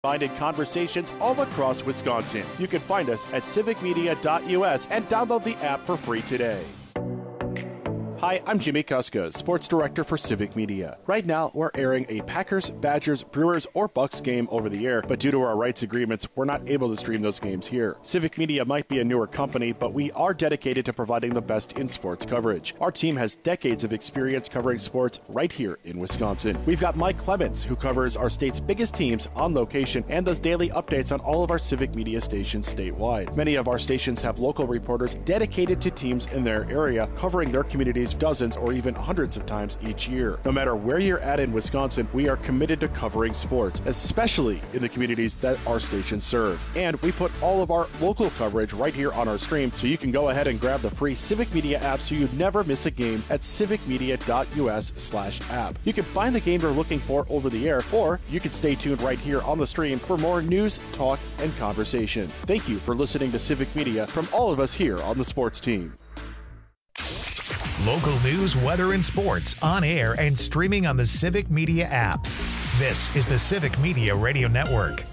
Minded conversations all across Wisconsin. You can find us at civicmedia.us and download the app for free today. Hi, I'm Jimmy Kuska, Sports Director for Civic Media. Right now, we're airing a Packers, Badgers, Brewers, or Bucks game over the air, but due to our rights agreements, we're not able to stream those games here. Civic Media might be a newer company, but we are dedicated to providing the best in sports coverage. Our team has decades of experience covering sports right here in Wisconsin. We've got Mike Clemens, who covers our state's biggest teams on location and does daily updates on all of our Civic Media stations statewide. Many of our stations have local reporters dedicated to teams in their area, covering their communities dozens or even hundreds of times each year. No matter where you're at in Wisconsin, we are committed to covering sports, especially in the communities that our stations serve. And we put all of our local coverage right here on our stream, so you can go ahead and grab the free Civic Media app so you never miss a game at civicmedia.us/app. You can find the game you're looking for over the air, or you can stay tuned right here on the stream for more news, talk, and conversation. Thank you for listening to Civic Media from all of us here on the sports team. Local news, weather, and sports on air and streaming on the Civic Media app. This is the Civic Media Radio Network.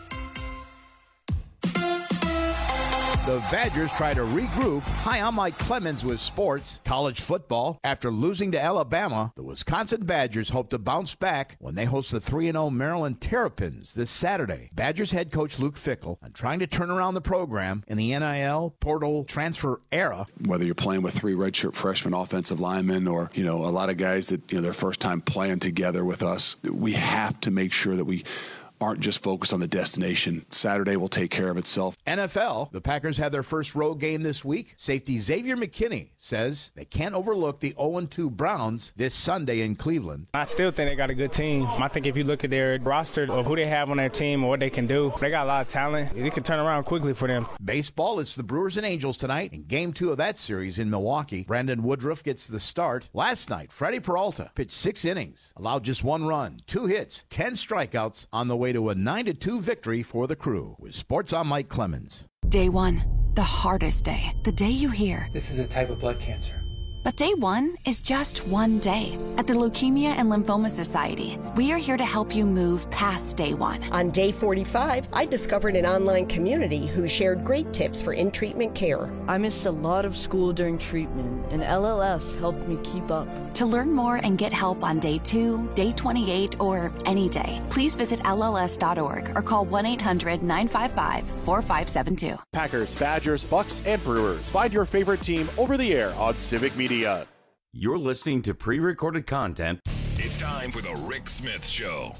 The Badgers try to regroup. Hi, I'm Mike Clemens with sports. College football. After losing to Alabama, the Wisconsin Badgers hope to bounce back when they host the 3-0 Maryland Terrapins this Saturday. Badgers head coach Luke Fickell on trying to turn around the program in the NIL portal transfer era. Whether you're playing with 3 redshirt freshman offensive linemen or, a lot of guys that, their first time playing together with us, we have to make sure that we aren't just focused on the destination. Saturday will take care of itself. NFL, the Packers had their first road game this week. Safety Xavier McKinney says they can't overlook the 0-2 Browns this Sunday in Cleveland. I still think they got a good team. I think if you look at their roster of who they have on their team and what they can do, they got a lot of talent. It can turn around quickly for them. Baseball, it's the Brewers and Angels tonight in Game 2 of that series in Milwaukee. Brandon Woodruff gets the start. Last night, Freddie Peralta pitched 6 innings, allowed just 1 run, 2 hits, 10 strikeouts on the way to a 9-2 victory for the Crew. With sports, I'm Mike Clemens. Day 1, the hardest day. The day you hear, "This is a type of blood cancer." But day 1 is just one day. At the Leukemia and Lymphoma Society, we are here to help you move past day 1. On day 45, I discovered an online community who shared great tips for in-treatment care. I missed a lot of school during treatment, and LLS helped me keep up. To learn more and get help on day 2, day 28, or any day, please visit LLS.org or call 1-800-955-4572. Packers, Badgers, Bucks, and Brewers. Find your favorite team over the air on Civic Media. You're listening to pre-recorded content. It's time for the Rick Smith Show.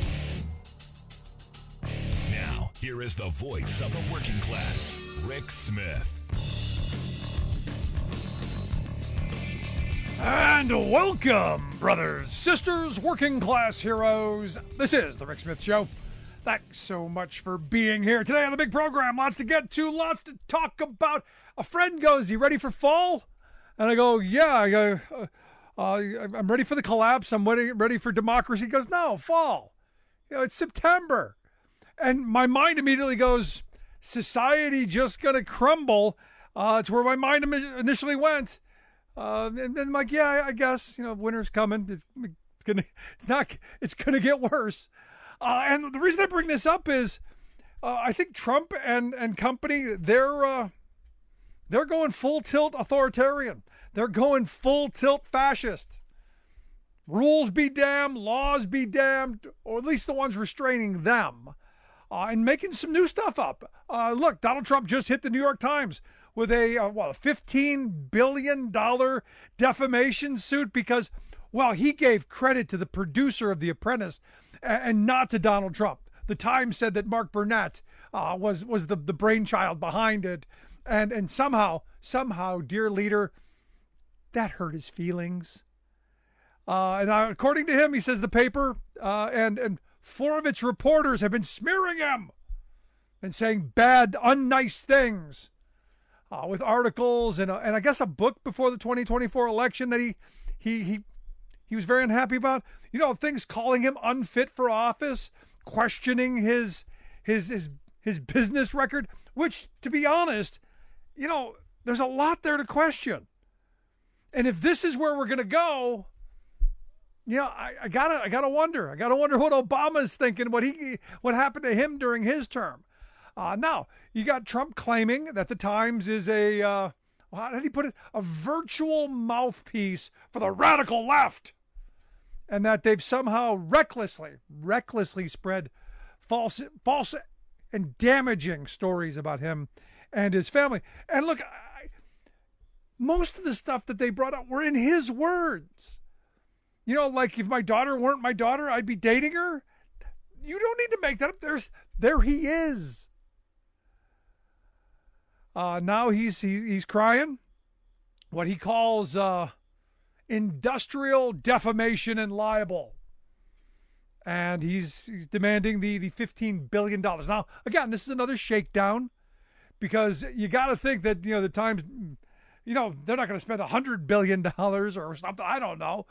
Now, here is the voice of the working class, Rick Smith. And welcome, brothers, sisters, working class heroes. This is the Rick Smith Show. Thanks so much for being here today on the big program. Lots to get to, lots to talk about. A friend goes, "You ready for fall?" And I go, "Yeah." I'm ready for the collapse. I'm ready for democracy. He goes, "No, fall. It's September." And my mind immediately goes, society just going to crumble. It's where my mind initially went. And then I'm like, yeah, I guess, winter's coming. It's gonna get worse. And the reason I bring this up is, I think Trump and company, they're going full tilt authoritarian. They're going full tilt fascist. Rules be damned, laws be damned, or at least the ones restraining them, and making some new stuff up. Look, Donald Trump just hit the New York Times with a $15 billion defamation suit because, he gave credit to the producer of The Apprentice and not to Donald Trump. The Times said that Mark Burnett was the brainchild behind it. And somehow, dear leader, that hurt his feelings. And according to him, he says the paper and 4 of its reporters have been smearing him and saying bad, unnice things with articles and I guess a book before the 2024 election that he was very unhappy about. Things calling him unfit for office, questioning his business record, which, to be honest, there's a lot there to question. And if this is where we're going to go, I gotta wonder. I gotta wonder what Obama's thinking, what happened to him during his term. Now you got Trump claiming that the Times is how did he put it? A virtual mouthpiece for the radical left, and that they've somehow recklessly spread false and damaging stories about him and his family. And look, most of the stuff that they brought up were in his words. Like if my daughter weren't my daughter, I'd be dating her. You don't need to make that up. There he is. Now he's crying what he calls industrial defamation and libel. And he's demanding the $15 billion. Now, again, this is another shakedown because you got to think that, the Times, they're not going to spend $100 billion or something. I don't know.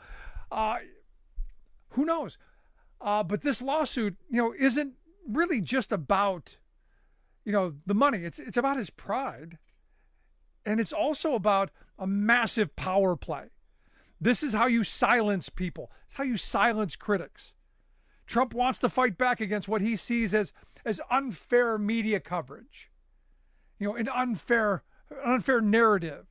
Who knows? But this lawsuit, isn't really just about, the money. It's about his pride. And it's also about a massive power play. This is how you silence people. It's how you silence critics. Trump wants to fight back against what he sees as unfair media coverage, an unfair narrative.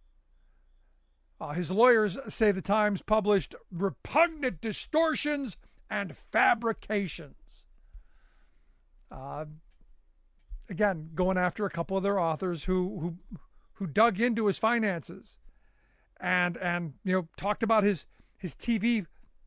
His lawyers say the Times published repugnant distortions and fabrications. Again, going after a couple of their authors who dug into his finances and talked about his TV.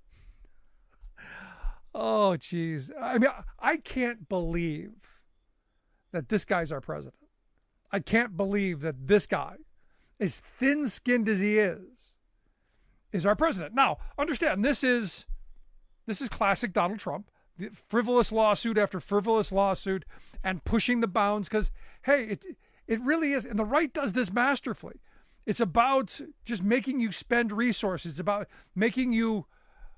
Oh, geez. I mean, I can't believe that this guy's our president. I can't believe that this guy, as thin-skinned as he is our president. Now, understand, this is classic Donald Trump. The frivolous lawsuit after frivolous lawsuit and pushing the bounds because, hey, it really is. And the right does this masterfully. It's about just making you spend resources. It's about making you,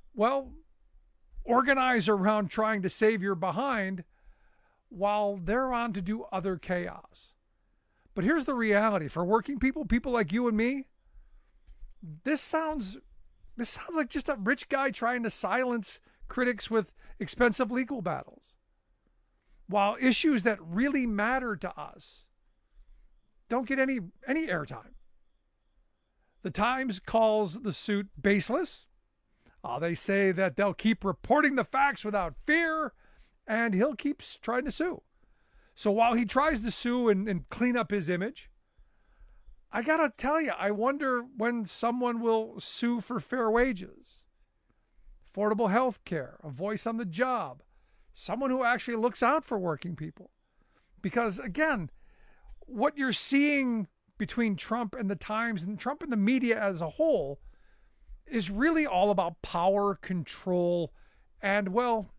organize around trying to save your behind while they're on to do other chaos. But here's the reality. For working people like you and me, this sounds like just a rich guy trying to silence critics with expensive legal battles, while issues that really matter to us don't get any airtime. The Times calls the suit baseless. They say that they'll keep reporting the facts without fear, and he'll keep trying to sue. So while he tries to sue and clean up his image, I got to tell you, I wonder when someone will sue for fair wages, affordable health care, a voice on the job, someone who actually looks out for working people. Because, again, what you're seeing between Trump and the Times and Trump and the media as a whole is really all about power, control, and,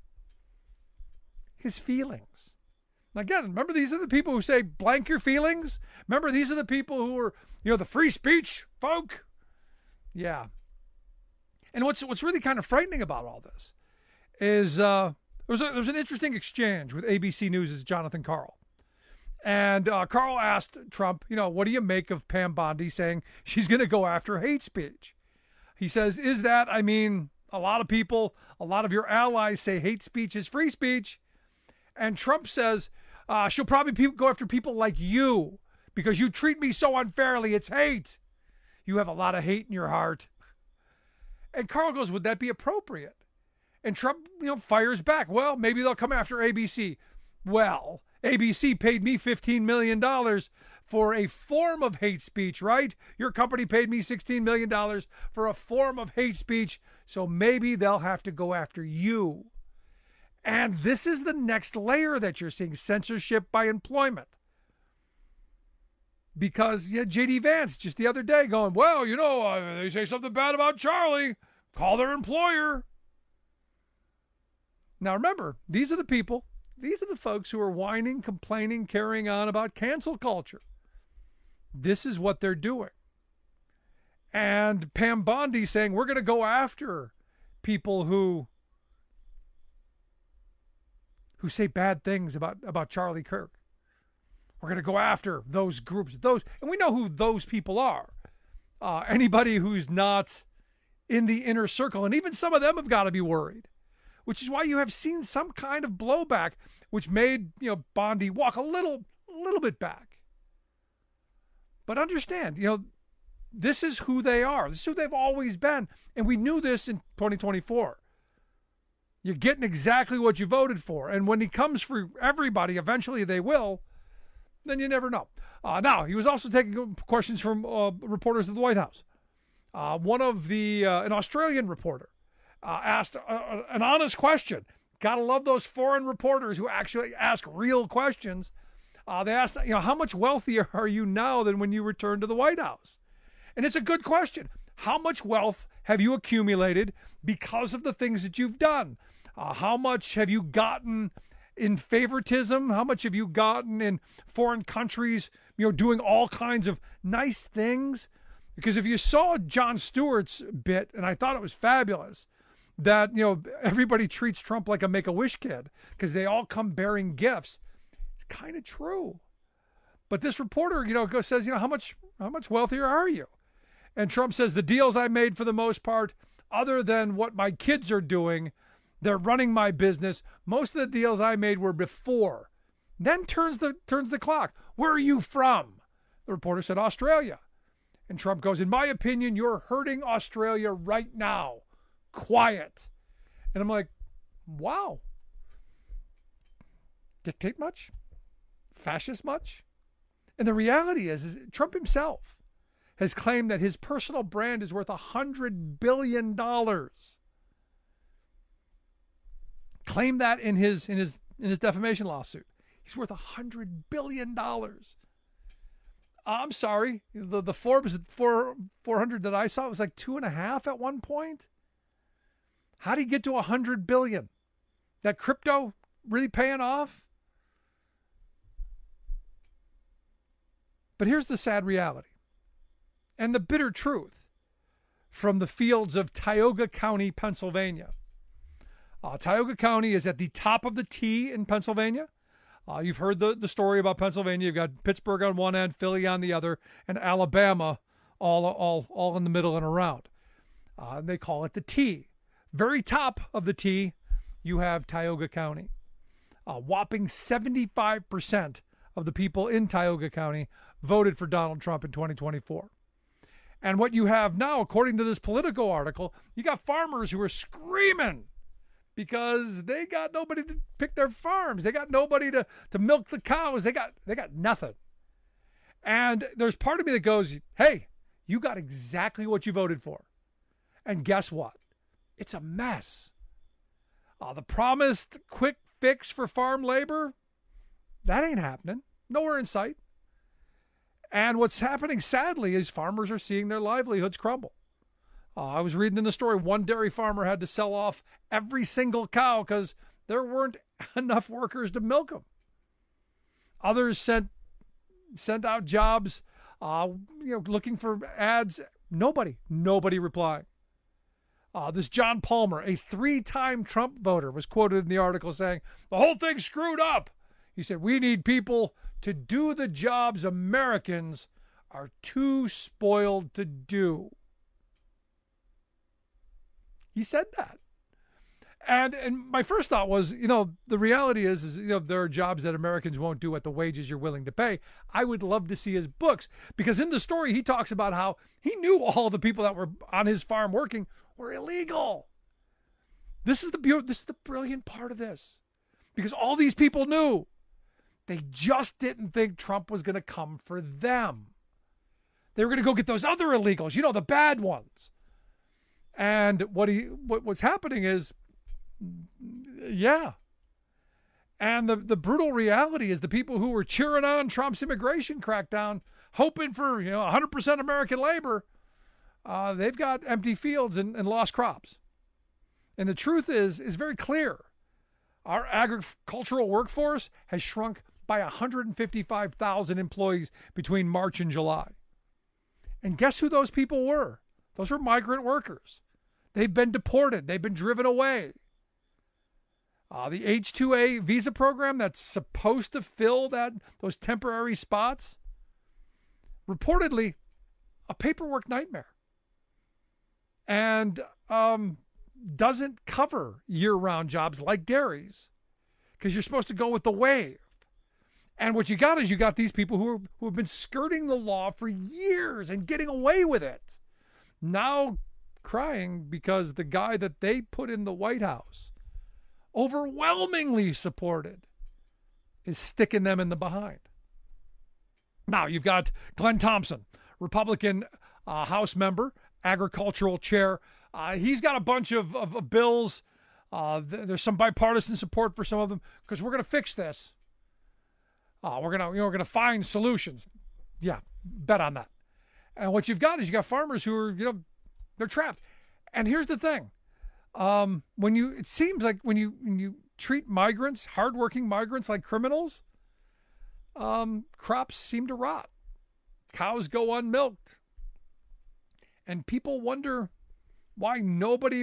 his feelings. Now, again, remember, these are the people who say, blank your feelings. Remember, these are the people who are, the free speech folk. Yeah. And what's really kind of frightening about all this is there was an interesting exchange with ABC News' Jonathan Karl. And Karl asked Trump, what do you make of Pam Bondi saying she's going to go after hate speech? He says, a lot of people, a lot of your allies say hate speech is free speech. And Trump says, she'll probably go after people like you because you treat me so unfairly. It's hate. You have a lot of hate in your heart. And Karl goes, would that be appropriate? And Trump, fires back. Well, maybe they'll come after ABC. Well, ABC paid me $15 million for a form of hate speech, right? Your company paid me $16 million for a form of hate speech, so maybe they'll have to go after you. And this is the next layer that you're seeing, censorship by employment. Because you had J.D. Vance just the other day going, they say something bad about Charlie, call their employer. Now remember, these are the folks who are whining, complaining, carrying on about cancel culture. This is what they're doing. And Pam Bondi saying, we're going to go after people who say bad things about Charlie Kirk. We're going to go after those groups, and we know who those people are. Anybody who's not in the inner circle. And even some of them have got to be worried, which is why you have seen some kind of blowback, which made, Bondi walk a little bit back. But understand, this is who they are. This is who they've always been. And we knew this in 2024. You're getting exactly what you voted for. And when he comes for everybody, eventually they will, then you never know. Now, he was also taking questions from reporters at the White House. An Australian reporter asked an honest question. Gotta love those foreign reporters who actually ask real questions. They asked, how much wealthier are you now than when you returned to the White House? And it's a good question. How much wealth have you accumulated because of the things that you've done? How much have you gotten in favoritism? How much have you gotten in foreign countries, doing all kinds of nice things? Because if you saw Jon Stewart's bit, and I thought it was fabulous, that, everybody treats Trump like a Make-A-Wish kid because they all come bearing gifts. It's kind of true. But this reporter, says, how much wealthier are you? And Trump says, the deals I made for the most part, other than what my kids are doing, they're running my business. Most of the deals I made were before. Then turns the clock. Where are you from? The reporter said, Australia. And Trump goes, in my opinion, you're hurting Australia right now. Quiet. And I'm like, wow. Dictate much? Fascist much? And the reality is Trump himself has claimed that his personal brand is worth $100 billion. Claimed that in his defamation lawsuit. He's worth $100 billion. I'm sorry. The Forbes 400 that I saw was like 2.5 at one point. How did he get to $100 billion? That crypto really paying off? But here's the sad reality and the bitter truth from the fields of Tioga County, Pennsylvania. Tioga County is at the top of the T in Pennsylvania. You've heard the story about Pennsylvania. You've got Pittsburgh on one end, Philly on the other, and Alabama all in the middle and around. They call it the T. Very top of the T, you have Tioga County. A whopping 75% of the people in Tioga County voted for Donald Trump in 2024. And what you have now, according to this Politico article, you got farmers who are screaming because they got nobody to pick their farms. They got nobody to milk the cows. They got nothing. And there's part of me that goes, hey, you got exactly what you voted for. And guess what? It's a mess. The promised quick fix for farm labor, that ain't happening. Nowhere in sight. And what's happening, sadly, is farmers are seeing their livelihoods crumble. I was reading in the story, one dairy farmer had to sell off every single cow because there weren't enough workers to milk them. Others sent out jobs, looking for ads. Nobody replying. This John Palmer, a 3-time Trump voter, was quoted in the article saying, the whole thing's screwed up. He said, we need people to do the jobs Americans are too spoiled to do. He said that. And my first thought was, the reality is there are jobs that Americans won't do at the wages you're willing to pay. I would love to see his books because in the story he talks about how he knew all the people that were on his farm working were illegal. This is the brilliant part of this, because all these people knew. They just didn't think Trump was going to come for them. They were going to go get those other illegals, the bad ones. And what's happening is, yeah. And the brutal reality is the people who were cheering on Trump's immigration crackdown, hoping for 100% American labor, they've got empty fields and lost crops. And the truth is very clear. Our agricultural workforce has shrunk by 155,000 employees between March and July. And guess who those people were? Those were migrant workers. They've been deported. They've been driven away. The H-2A visa program that's supposed to fill those temporary spots, reportedly a paperwork nightmare. and doesn't cover year-round jobs like dairies, because you're supposed to go with the wave. And what you got is you got these people who have been skirting the law for years and getting away with it, now crying because the guy that they put in the White House, overwhelmingly supported, is sticking them in the behind. Now you've got Glenn Thompson, Republican House member, agricultural chair. He's got a bunch of bills. There's some bipartisan support for some of them because we're going to fix this. We're gonna find solutions. Yeah, bet on that. And what you've got is you got farmers who are, they're trapped. And here's the thing: it seems like when you treat migrants, hardworking migrants, like criminals, crops seem to rot. Cows go unmilked, and people wonder why nobody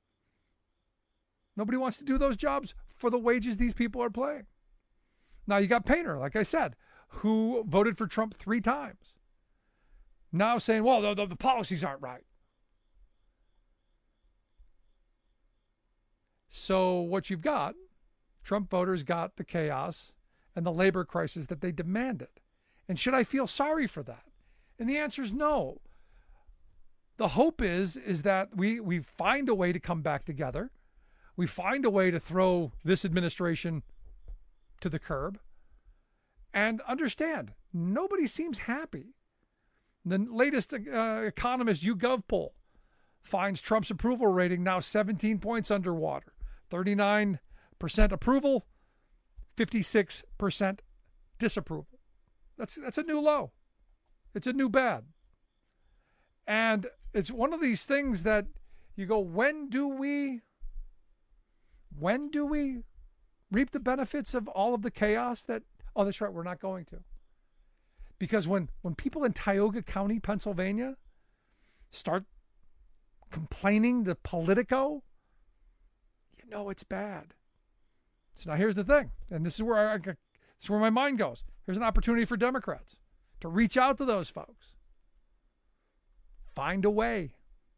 wants to do those jobs for the wages these people are paying. Now, you got Painter, like I said, who voted for Trump 3 times. Now saying, well, the policies aren't right. So what you've got, Trump voters got the chaos and the labor crisis that they demanded. And should I feel sorry for that? And the answer is no. The hope is that we find a way to come back together. We find a way to throw this administration to the curb, and understand nobody seems happy. The latest Economist YouGov poll finds Trump's approval rating now 17 points underwater. 39% approval, 56% disapproval. That's a new low. It's a new bad. And it's one of these things that you go, when do we reap the benefits of all of the chaos that, oh, that's right, we're not going to. Because when people in Tioga County, Pennsylvania, start complaining to Politico, it's bad. So now here's the thing, and this is where my mind goes. Here's an opportunity for Democrats to reach out to those folks. Find a way.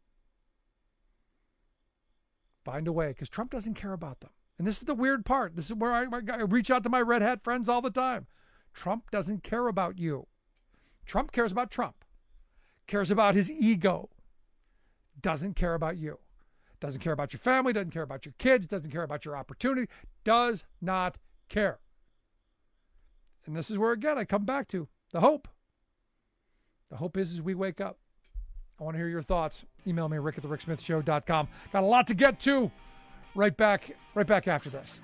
Find a way, because Trump doesn't care about them. And this is the weird part. This is where I reach out to my red hat friends all the time. Trump doesn't care about you. Trump cares about Trump. Cares about his ego. Doesn't care about you. Doesn't care about your family. Doesn't care about your kids. Doesn't care about your opportunity. Does not care. And this is where, again, I come back to the hope. The hope is we wake up. I want to hear your thoughts. Email me, rick@thericksmithshow.com. Got a lot to get to. Right back after this.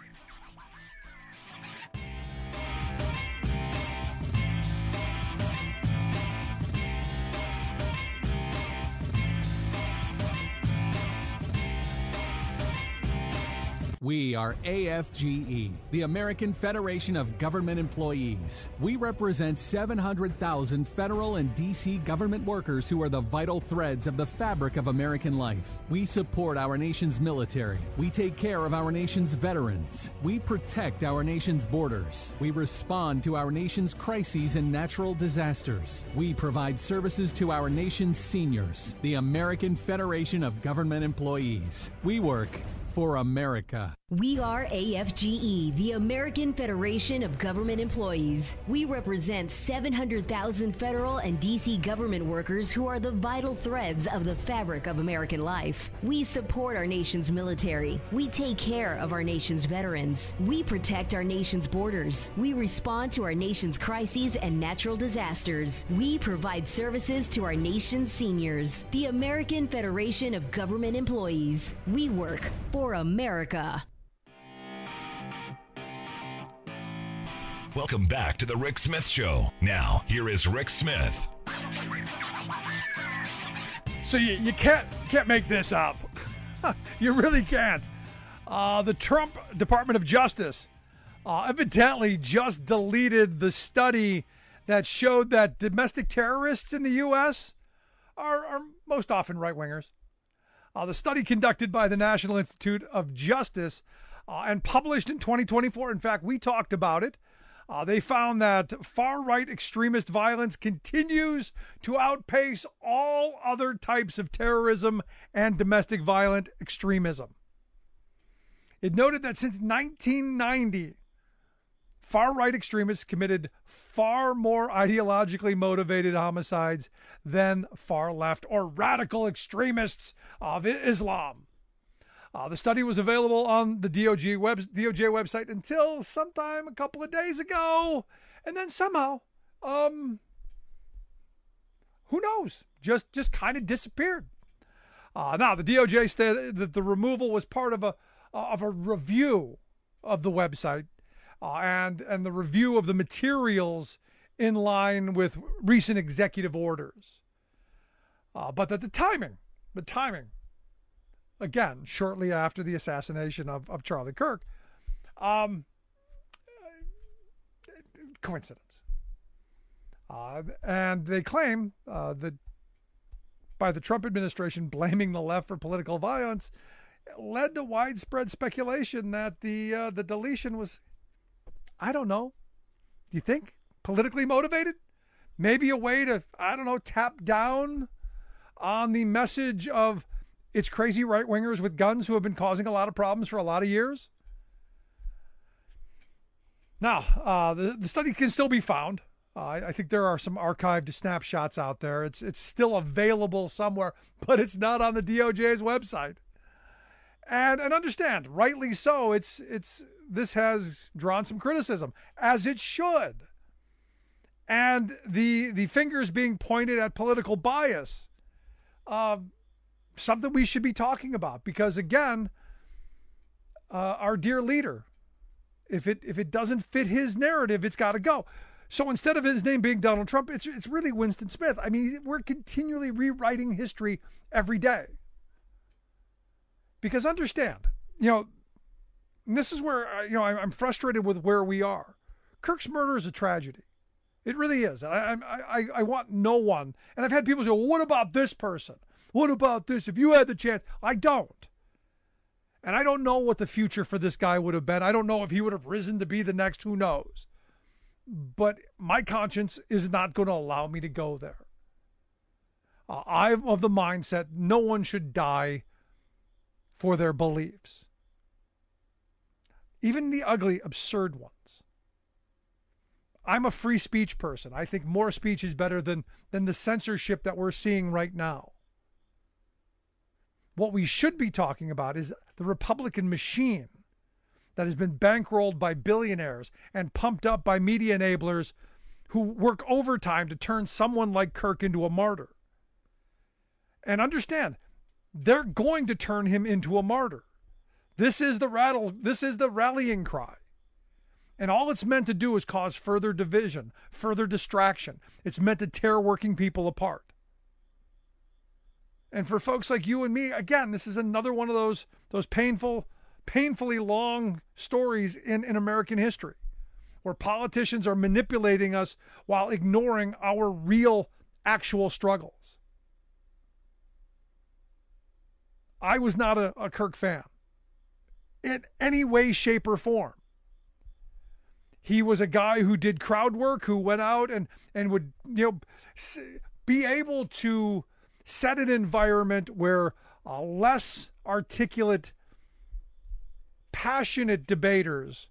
We are AFGE, the American Federation of Government Employees. We represent 700,000 federal and D.C. government workers who are the vital threads of the fabric of American life. We support our nation's military. We take care of our nation's veterans. We protect our nation's borders. We respond to our nation's crises and natural disasters. We provide services to our nation's seniors. The American Federation of Government Employees. We work for America. We are AFGE, the American Federation of Government Employees. We represent 700,000 federal and D.C. government workers who are the vital threads of the fabric of American life. We support our nation's military. We take care of our nation's veterans. We protect our nation's borders. We respond to our nation's crises and natural disasters. We provide services to our nation's seniors. The American Federation of Government Employees. We work for America. Welcome back to the Rick Smith Show. Now, here is Rick Smith. So you can't make this up. You really can't. The Trump Department of Justice evidently just deleted the study that showed that domestic terrorists in the U.S. are most often right-wingers. The study conducted by the National Institute of Justice and published in 2024. In fact, we talked about it They found that far-right extremist violence continues to outpace all other types of terrorism and domestic violent extremism. It noted that since 1990, far-right extremists committed far more ideologically motivated homicides than far-left or radical extremists of Islam. The study was available on the DOJ website until sometime a couple of days ago, and then somehow, who knows, just kind of disappeared. Now, the DOJ said that the removal was part of a review of the website and the review of the materials in line with recent executive orders. But that the timing, again, shortly after the assassination of Charlie Kirk, coincidence. And they claim that by the Trump administration blaming the left for political violence led to widespread speculation that the deletion was, I don't know, do you think politically motivated? Maybe a way to, I don't know, tap down on the message of it's crazy right-wingers with guns who have been causing a lot of problems for a lot of years. Now, the study can still be found. I think there are some archived snapshots out there. It's still available somewhere, but it's not on the DOJ's website. And understand, rightly so, this has drawn some criticism, as it should. And the fingers being pointed at political bias, something we should be talking about, because again, our dear leader, if it doesn't fit his narrative, it's got to go. So instead of his name being Donald Trump, it's really Winston Smith. I mean, we're continually rewriting history every day. Because understand, and this is where I'm frustrated with where we are. Kirk's murder is a tragedy. It really is. I want no one. And I've had people say, well, what about this person? What about this? If you had the chance, I don't. And I don't know what the future for this guy would have been. I don't know if he would have risen to be the next, who knows. But my conscience is not going to allow me to go there. I'm of the mindset no one should die for their beliefs. Even the ugly, absurd ones. I'm a free speech person. I think more speech is better than the censorship that we're seeing right now. What we should be talking about is the Republican machine that has been bankrolled by billionaires and pumped up by media enablers who work overtime to turn someone like Kirk into a martyr. And understand, they're going to turn him into a martyr. This is the rallying cry. And all it's meant to do is cause further division, further distraction. It's meant to tear working people apart. And for folks like you and me, again, this is another one of those painfully long stories in American history, where politicians are manipulating us while ignoring our real, actual struggles. I was not a Kirk fan in any way, shape, or form. He was a guy who did crowd work, who went out and would be able to set an environment where less articulate, passionate debaters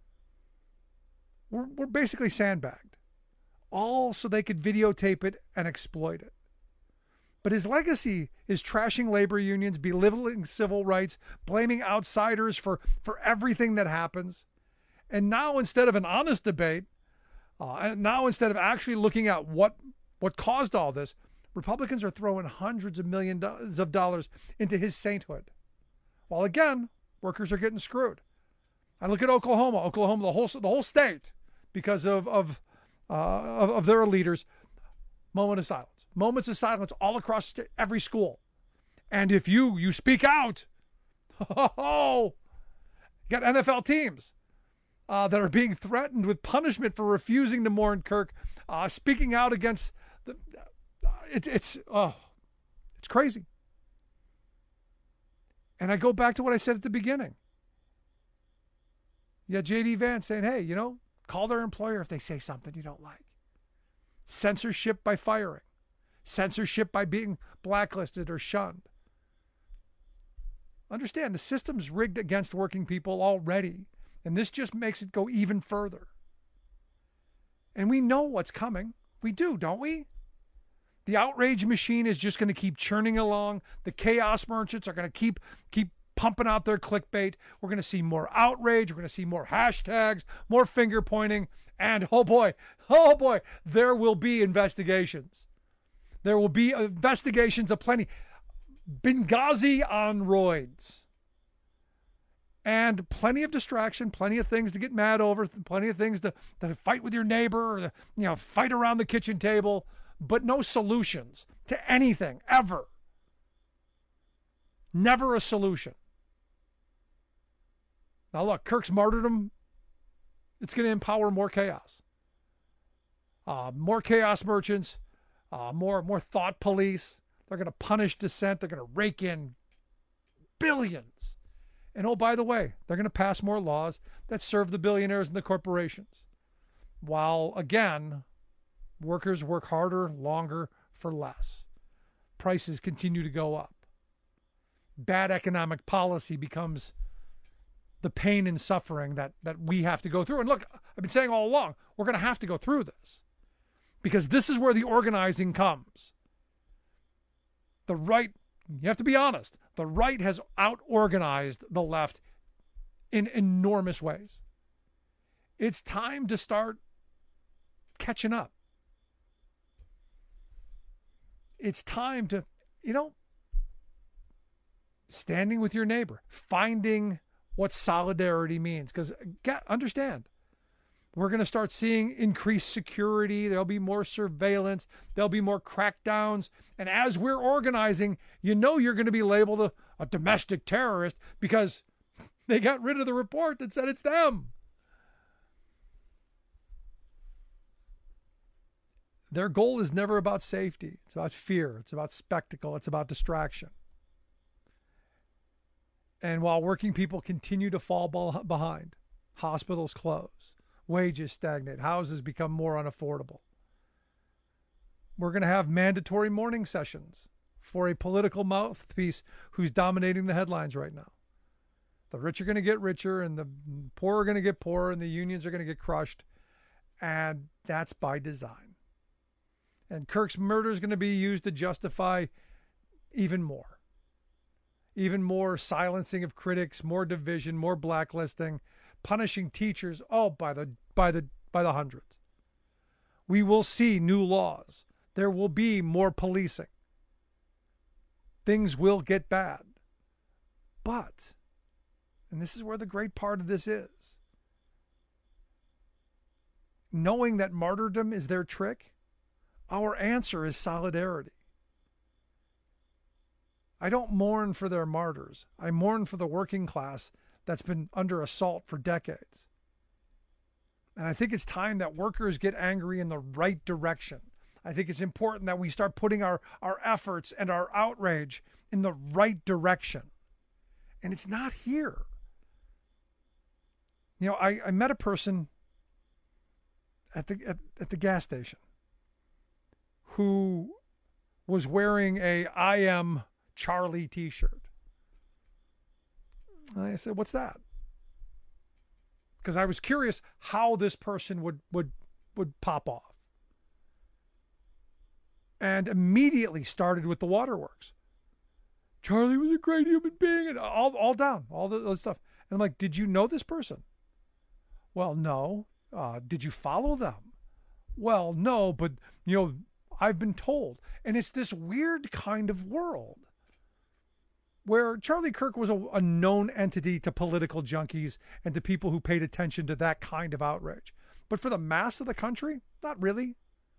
were basically sandbagged, all so they could videotape it and exploit it. But his legacy is trashing labor unions, belittling civil rights, blaming outsiders for everything that happens. And now, instead of an honest debate, and now instead of actually looking at what caused all this, Republicans are throwing hundreds of millions of dollars into his sainthood. While again, workers are getting screwed. I look at Oklahoma, the whole state, because of their leaders. Moments of silence all across every school. And if you speak out, you got NFL teams that are being threatened with punishment for refusing to mourn Kirk, speaking out against the. It's crazy. And I go back to what I said at the beginning. You got J.D. Vance saying, hey, Call their employer if they say something you don't like. Censorship by firing. Censorship by being blacklisted or shunned. Understand, the system's rigged against working people already, and this just makes it go even further. And we know what's coming. We do, don't we? The outrage machine is just going to keep churning along. The chaos merchants are going to keep pumping out their clickbait. We're going to see more outrage. We're going to see more hashtags, more finger pointing. And oh boy, there will be investigations. There will be investigations aplenty. Benghazi on roids. And plenty of distraction, plenty of things to get mad over, plenty of things to fight with your neighbor or fight around the kitchen table, but no solutions to anything, ever. Never a solution. Now look, Kirk's martyrdom, it's going to empower more chaos. More chaos merchants, more thought police. They're going to punish dissent. They're going to rake in billions. And oh, by the way, they're going to pass more laws that serve the billionaires and the corporations. While, again, workers work harder, longer, for less. Prices continue to go up. Bad economic policy becomes the pain and suffering that we have to go through. And look, I've been saying all along, we're going to have to go through this. Because this is where the organizing comes. The right, you have to be honest, the right has out-organized the left in enormous ways. It's time to start catching up. It's time to, standing with your neighbor, finding what solidarity means. Because, understand, we're going to start seeing increased security. There'll be more surveillance. There'll be more crackdowns. And as we're organizing, you're going to be labeled a domestic terrorist because they got rid of the report that said it's them. Their goal is never about safety. It's about fear. It's about spectacle. It's about distraction. And while working people continue to fall behind, hospitals close, wages stagnate, houses become more unaffordable, we're going to have mandatory morning sessions for a political mouthpiece who's dominating the headlines right now. The rich are going to get richer, and the poor are going to get poorer, and the unions are going to get crushed. And that's by design. And Kirk's murder is going to be used to justify even more silencing of critics, more division, more blacklisting, punishing teachers, by the hundreds. We will see new laws. There will be more policing. Things will get bad. But, and this is where the great part of this is, knowing that martyrdom is their trick, our answer is solidarity. I don't mourn for their martyrs. I mourn for the working class that's been under assault for decades. And I think it's time that workers get angry in the right direction. I think it's important that we start putting our efforts and our outrage in the right direction. And it's not here. I met a person at the gas station who was wearing a I Am Charlie t-shirt. And I said, "What's that?" Because I was curious how this person would pop off. And immediately started with the waterworks. Charlie was a great human being, and all down, all the stuff. And I'm like, "Did you know this person?" "Well, no." "Did you follow them?" "Well, no, but I've been told." And it's this weird kind of world where Charlie Kirk was a known entity to political junkies and to people who paid attention to that kind of outrage. But for the mass of the country, not really.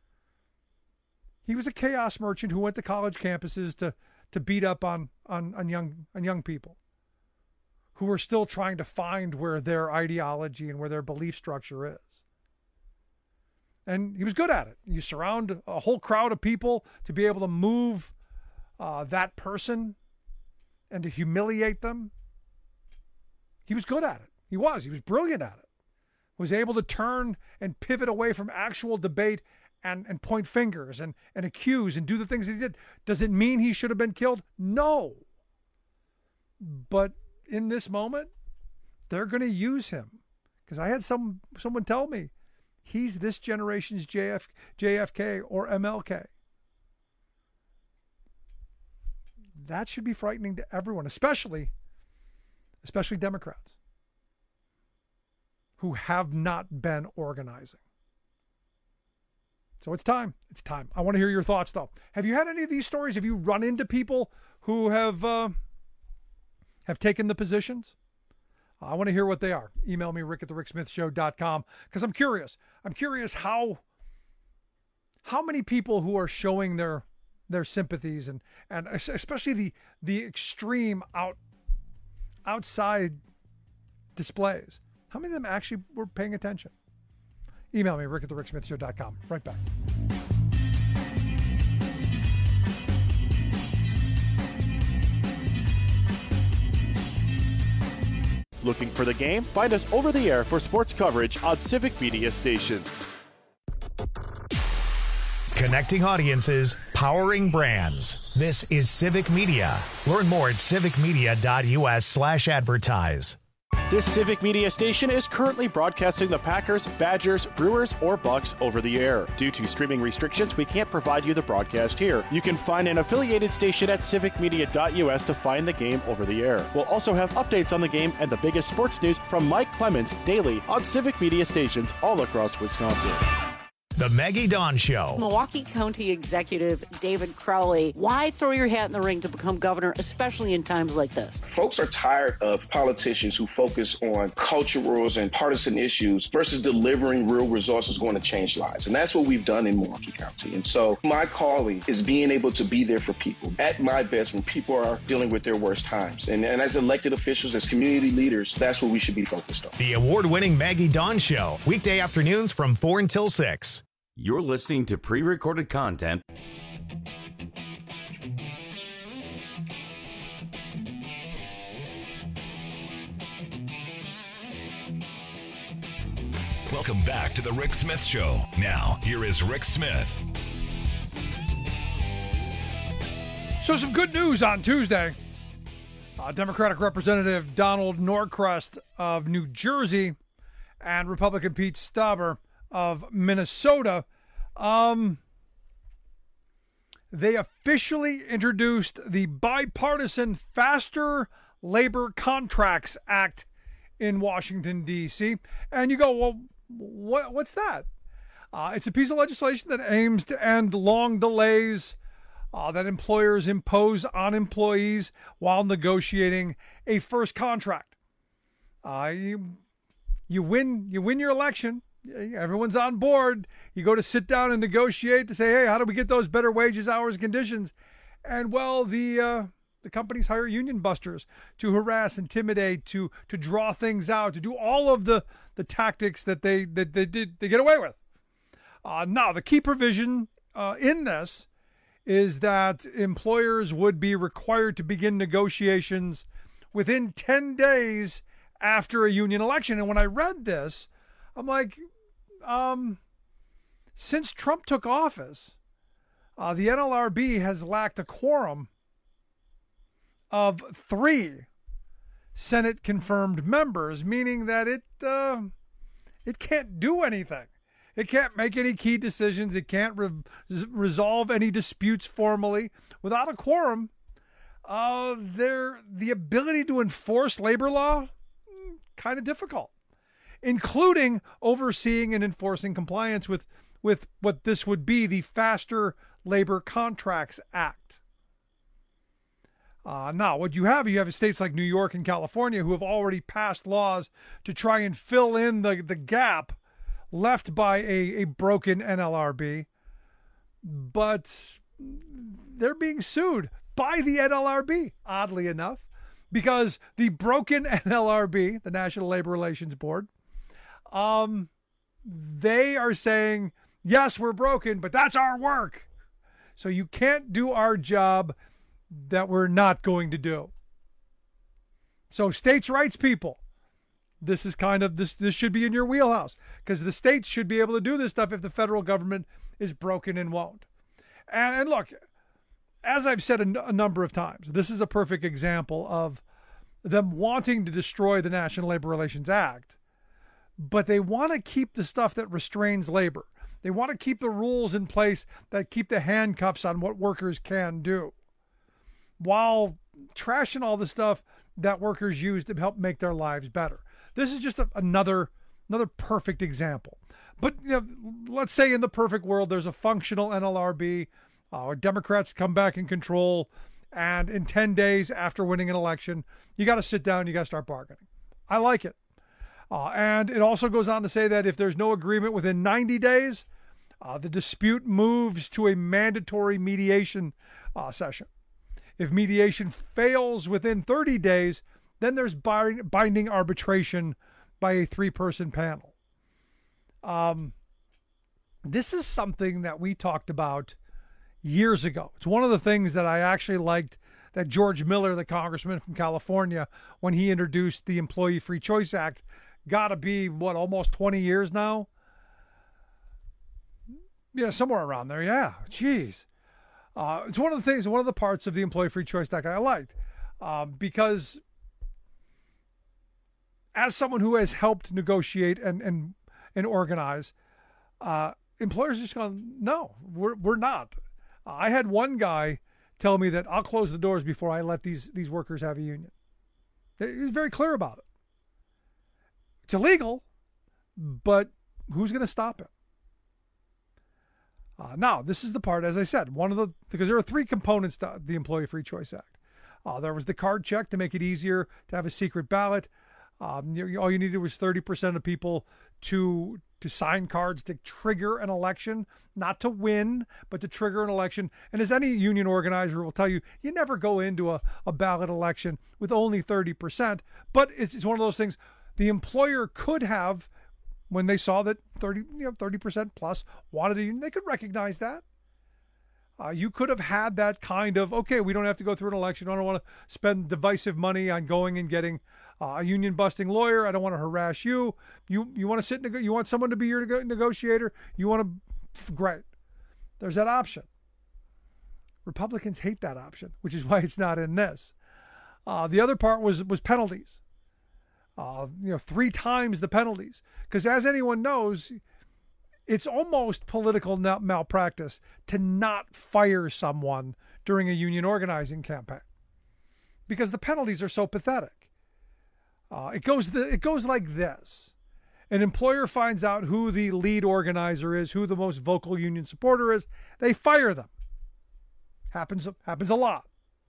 He was a chaos merchant who went to college campuses to beat up on young people who were still trying to find where their ideology and where their belief structure is. And he was good at it. You surround a whole crowd of people to be able to move that person and to humiliate them. He was good at it. He was brilliant at it. was able to turn and pivot away from actual debate and point fingers and accuse and do the things he did. Does it mean he should have been killed? No. But in this moment, they're going to use him. Because I had someone tell me he's this generation's JFK or MLK. That should be frightening to everyone, especially Democrats who have not been organizing. So it's time. It's time. I want to hear your thoughts, though. Have you had any of these stories? Have you run into people who have taken the positions? I want to hear what they are. Email me, rick@thericksmithshow.com, because I'm curious. I'm curious how many people who are showing their sympathies and especially the extreme outside displays, how many of them actually were paying attention? Email me, rick@thericksmithshow.com. Right back. Looking for the game? Find us over the air for sports coverage on Civic Media stations. Connecting audiences, powering brands. This is Civic Media. Learn more at civicmedia.us/advertise. This Civic Media station is currently broadcasting the Packers, Badgers, Brewers, or Bucks over the air. Due to streaming restrictions, we can't provide you the broadcast here. You can find an affiliated station at civicmedia.us to find the game over the air. We'll also have updates on the game and the biggest sports news from Mike Clemens daily on Civic Media stations all across Wisconsin. The Maggie Dawn Show. Milwaukee County Executive David Crowley, why throw your hat in the ring to become governor, especially in times like this? Folks are tired of politicians who focus on culturals and partisan issues versus delivering real results is going to change lives. And that's what we've done in Milwaukee County. And so my calling is being able to be there for people at my best when people are dealing with their worst times. And as elected officials, as community leaders, that's what we should be focused on. The award-winning Maggie Dawn Show, weekday afternoons from 4 until 6. You're listening to pre-recorded content. Welcome back to the Rick Smith Show. Now, here is Rick Smith. So some good news on Tuesday. Democratic Representative Donald Norcross of New Jersey and Republican Pete Stauber of Minnesota, they officially introduced the bipartisan Faster Labor Contracts Act in Washington, D.C. And you go, well, what's that? It's a piece of legislation that aims to end long delays that employers impose on employees while negotiating a first contract. You win your election. Everyone's on board. You go to sit down and negotiate to say, hey, how do we get those better wages, hours, and conditions? And, well, the companies hire union busters to harass, intimidate, to draw things out, to do all of the tactics that they get away with. Now, the key provision in this is that employers would be required to begin negotiations within 10 days after a union election. And when I read this, I'm like, since Trump took office, the NLRB has lacked a quorum of 3 Senate-confirmed members, meaning that it can't do anything. It can't make any key decisions. It can't resolve any disputes formally. Without a quorum, the ability to enforce labor law, kind of difficult, including overseeing and enforcing compliance with what this would be the Faster Labor Contracts Act. Now, what you have states like New York and California who have already passed laws to try and fill in the gap left by a broken NLRB, but they're being sued by the NLRB, oddly enough, because the broken NLRB, the National Labor Relations Board, they are saying, yes, we're broken, but that's our work. So you can't do our job that we're not going to do. So states' rights people, this is kind of this should be in your wheelhouse, because the states should be able to do this stuff if the federal government is broken and won't. And look, as I've said a number of times, this is a perfect example of them wanting to destroy the National Labor Relations Act, but they want to keep the stuff that restrains labor. They want to keep the rules in place that keep the handcuffs on what workers can do, while trashing all the stuff that workers use to help make their lives better. This is just another perfect example. But let's say in the perfect world, there's a functional NLRB, Democrats come back in control, and in 10 days after winning an election, you got to sit down, you got to start bargaining. I like it. And it also goes on to say that if there's no agreement within 90 days, the dispute moves to a mandatory mediation session. If mediation fails within 30 days, then there's binding arbitration by a 3-person panel. This is something that we talked about years ago. It's one of the things that I actually liked that George Miller, the congressman from California, when he introduced the Employee Free Choice Act, got to be, almost 20 years now? Yeah, somewhere around there. Yeah, geez. It's one of the parts of the Employee Free Choice Act I liked, because as someone who has helped negotiate and organize, employers are just going, no, we're not. I had one guy tell me that I'll close the doors before I let these workers have a union. He was very clear about it. It's illegal, but who's going to stop it? Now, this is the part, as I said, because there are 3 components to the Employee Free Choice Act. There was the card check to make it easier to have a secret ballot. All you needed was 30% of people to sign cards to trigger an election, not to win, but to trigger an election. And as any union organizer will tell you, you never go into a ballot election with only 30%. But it's one of those things the employer could have, when they saw that 30% plus wanted a union, they could recognize that. You could have had that kind of, okay, we don't have to go through an election. I don't want to spend divisive money on going and getting a union busting lawyer. I don't want to harass you. You want to sit, you want someone to be your negotiator. You want to, great. There's that option. Republicans hate that option, which is why it's not in this. The other part was penalties. 3 times the penalties. Because as anyone knows, it's almost political malpractice to not fire someone during a union organizing campaign, because the penalties are so pathetic. It goes like this. An employer finds out who the lead organizer is, who the most vocal union supporter is. They fire them. Happens a lot.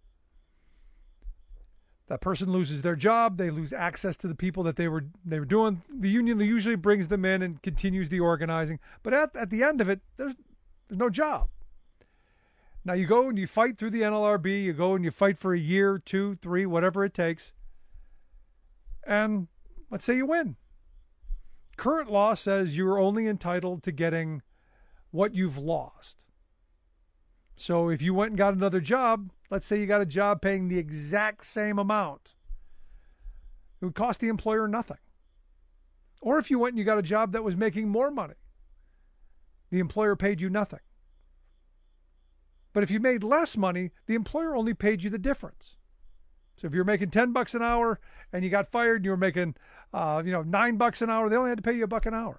That person loses their job. They lose access to the people that they were doing. The union usually brings them in and continues the organizing. But at the end of it, there's no job. Now you go and you fight through the NLRB. You go and you fight for a year, 2, 3, whatever it takes. And let's say you win. Current law says you're only entitled to getting what you've lost. So if you went and got another job, let's say you got a job paying the exact same amount, it would cost the employer nothing. Or if you went and you got a job that was making more money, the employer paid you nothing. But if you made less money, the employer only paid you the difference. So if you're making $10 an hour and you got fired and you were making $9 an hour, they only had to pay you $1 an hour.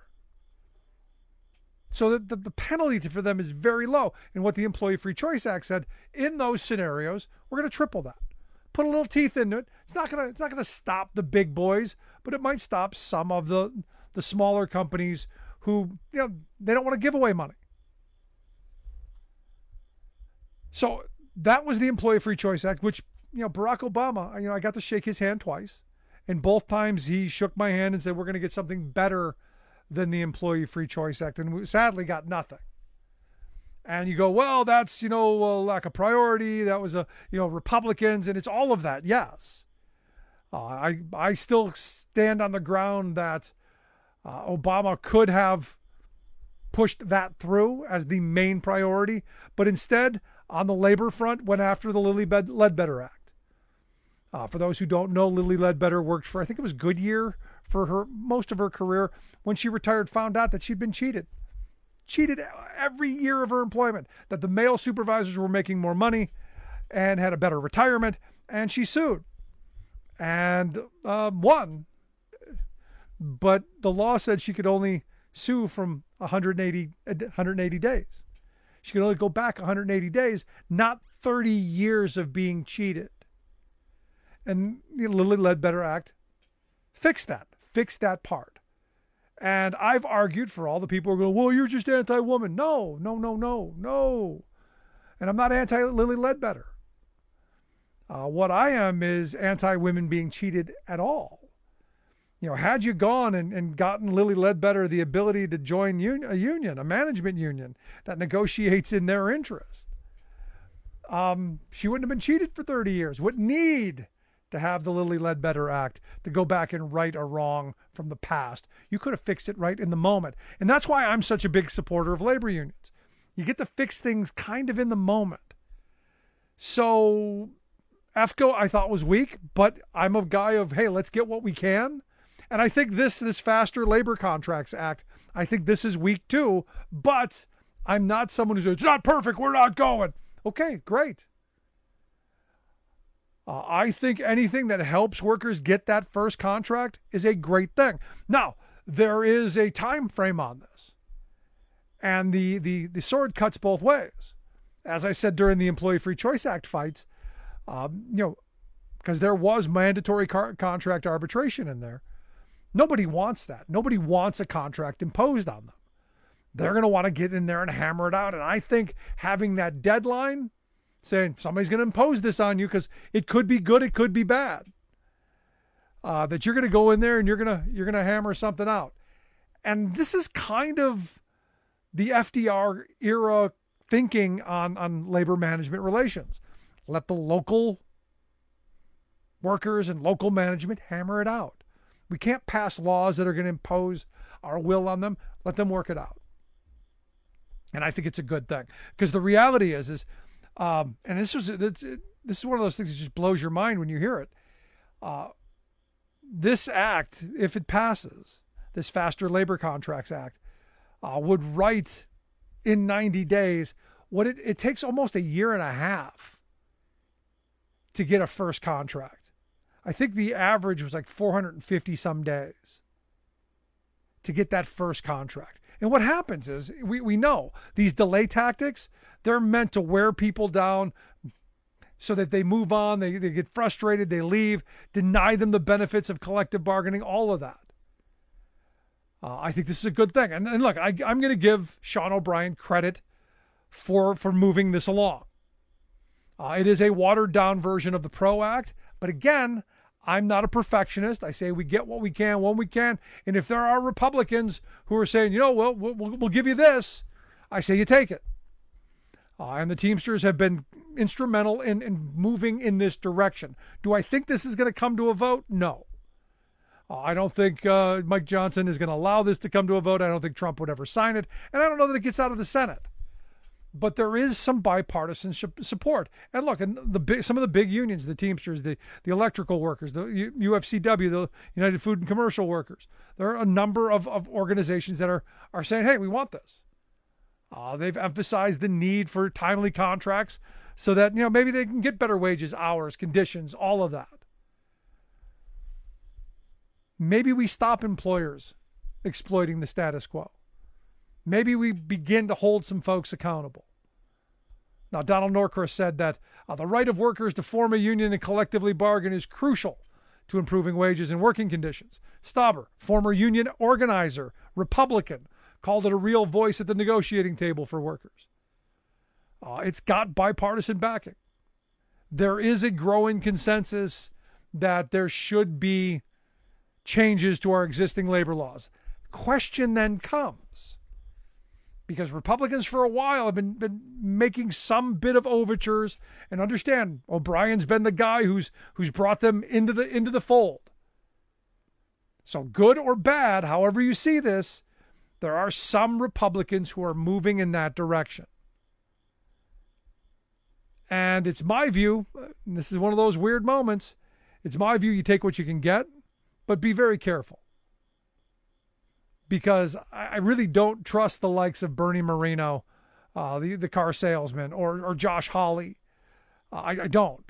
So the penalty for them is very low. And what the Employee Free Choice Act said, in those scenarios, we're going to triple that. Put a little teeth into it. It's not going to stop the big boys, but it might stop some of the smaller companies who, they don't want to give away money. So that was the Employee Free Choice Act, which, Barack Obama, I got to shake his hand twice. And both times he shook my hand and said, we're going to get something better than the Employee Free Choice Act. And we sadly got nothing. And you go, well, that's, a lack of priority. That was Republicans, and it's all of that. Yes. I still stand on the ground that Obama could have pushed that through as the main priority, but instead, on the labor front, went after the Lilly Ledbetter Act. For those who don't know, Lilly Ledbetter worked for, I think it was Goodyear for most of her career. When she retired, found out that she'd been cheated every year of her employment, that the male supervisors were making more money and had a better retirement, and she sued and won. But the law said she could only sue from 180 days. She could only go back 180 days, not 30 years of being cheated. And the Lilly Ledbetter Act fixed that part. And I've argued for all the people who go, well, you're just anti-woman. No. And I'm not anti-Lilly Ledbetter. What I am is anti-women being cheated at all. Had you gone and gotten Lilly Ledbetter the ability to join a union, a management union that negotiates in their interest, she wouldn't have been cheated for 30 years. Wouldn't need to have the Lilly Ledbetter Act to go back and right a wrong from the past. You could have fixed it right in the moment. And that's why I'm such a big supporter of labor unions. You get to fix things kind of in the moment. So EFCO I thought was weak, but I'm a guy of, hey, let's get what we can. And I think this Faster Labor Contracts Act, I think this is weak too, but I'm not someone who says, it's not perfect, we're not going. Okay, great. I think anything that helps workers get that first contract is a great thing. Now, there is a time frame on this, and the sword cuts both ways. As I said during the Employee Free Choice Act fights, because there was mandatory contract arbitration in there. Nobody wants that. Nobody wants a contract imposed on them. They're going to want to get in there and hammer it out. And I think having that deadline, saying somebody's going to impose this on you because it could be good, it could be bad, that you're going to go in there and you're going to hammer something out. And this is kind of the FDR era thinking on labor management relations. Let the local workers and local management hammer it out. We can't pass laws that are going to impose our will on them. Let them work it out. And I think it's a good thing, because the reality is and this is one of those things that just blows your mind when you hear it. This act, if it passes, this Faster Labor Contracts Act, would write in 90 days what it takes almost a year and a half to get a first contract. I think the average was like 450 some days to get that first contract. And what happens is, we know these delay tactics, they're meant to wear people down so that they move on, they get frustrated, they leave, deny them the benefits of collective bargaining, all of that. I think this is a good thing. And look, I'm going to give Sean O'Brien credit for moving this along. It is a watered down version of the PRO Act, but again, I'm not a perfectionist. I say we get what we can when we can. And if there are Republicans who are saying, we'll give you this, I say you take it. And the Teamsters have been instrumental in moving in this direction. Do I think this is going to come to a vote? No. I don't think Mike Johnson is going to allow this to come to a vote. I don't think Trump would ever sign it. And I don't know that it gets out of the Senate. But there is some bipartisan support. And look, some of the big unions, the Teamsters, the electrical workers, the UFCW, the United Food and Commercial Workers, there are a number of organizations that are saying, hey, we want this. They've emphasized the need for timely contracts so that maybe they can get better wages, hours, conditions, all of that. Maybe we stop employers exploiting the status quo. Maybe we begin to hold some folks accountable. Now, Donald Norcross said that the right of workers to form a union and collectively bargain is crucial to improving wages and working conditions. Stauber, former union organizer, Republican, called it a real voice at the negotiating table for workers. It's got bipartisan backing. There is a growing consensus that there should be changes to our existing labor laws. Question then comes, because Republicans for a while have been making some bit of overtures, and understand O'Brien's been the guy who's brought them into the fold. So good or bad, however you see this, there are some Republicans who are moving in that direction. And it's my view, and this is one of those weird moments, It's my view you take what you can get, but be very careful. Because I really don't trust the likes of Bernie Moreno, the car salesman, or Josh Hawley. I don't.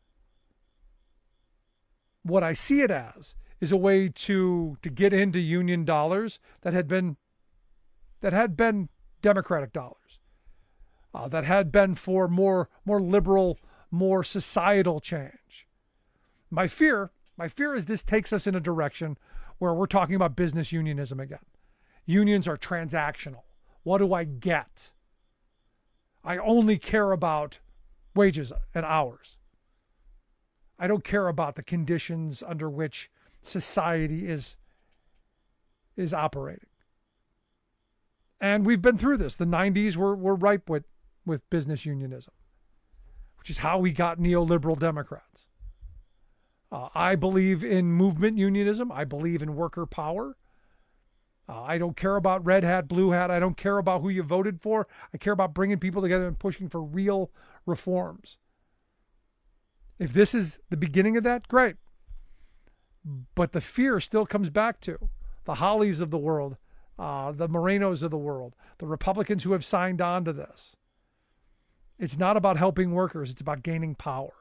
What I see it as is a way to get into union dollars that had been Democratic dollars, that had been for more liberal, more societal change. My fear is this takes us in a direction where we're talking about business unionism again. Unions are transactional. What do I get? I only care about wages and hours. I don't care about the conditions under which society is operating. And we've been through this. The 90s were ripe with business unionism, which is how we got neoliberal Democrats. I believe in movement unionism. I believe in worker power. I don't care about red hat, blue hat. I don't care about who you voted for. I care about bringing people together and pushing for real reforms. If this is the beginning of that, great. But the fear still comes back to the Hollies of the world, the Morenos of the world, the Republicans who have signed on to this. It's not about helping workers. It's about gaining power.